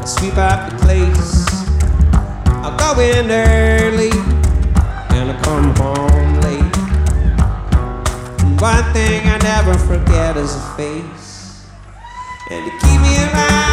sweep up the place. I'll go in early and I'll come home late. And one thing I never forget is a face, and to keep me around.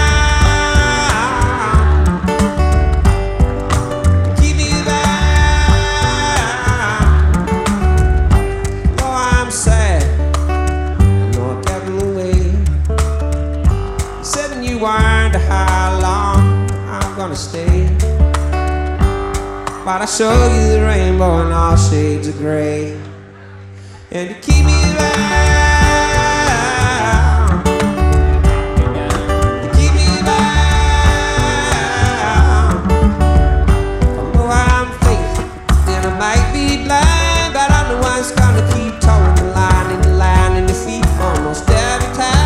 Wonder how long I'm gonna stay, but I show you the rainbow in all shades of gray, and to keep me around, to keep me around. I know I'm faithful and I might be blind, but I'm the one's gonna keep towing the line and the line in your feet almost every time.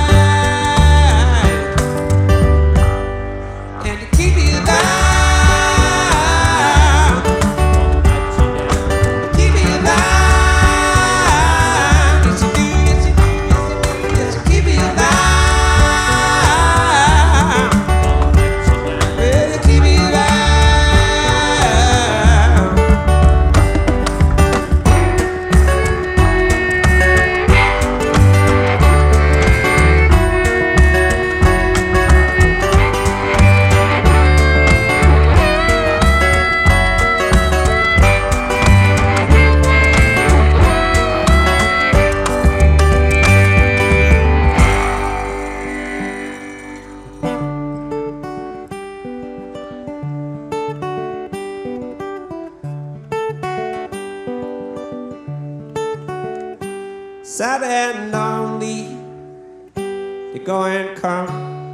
Sad and lonely, you go and come.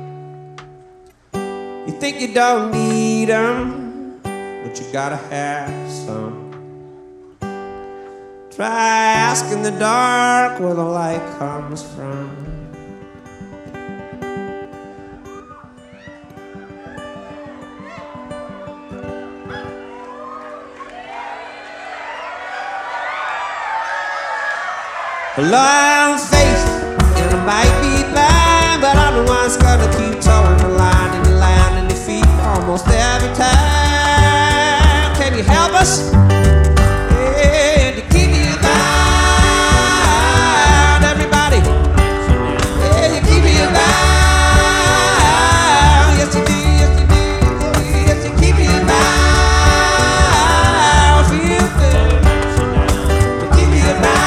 You think you don't need them, but you gotta have some. Try asking the dark where the light comes from. Well, I'm faithful and I might be blind, but I'm the one's gonna keep towing the line and the line in your feet almost every time. Can you help us? Yeah, to keep you around, everybody. Yeah, you keep me around. Yes, you do, yes, you do, yes, you keep me around. Feel good. You keep me around.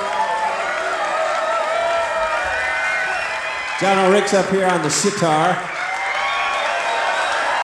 John O'Rick's up here on the sitar.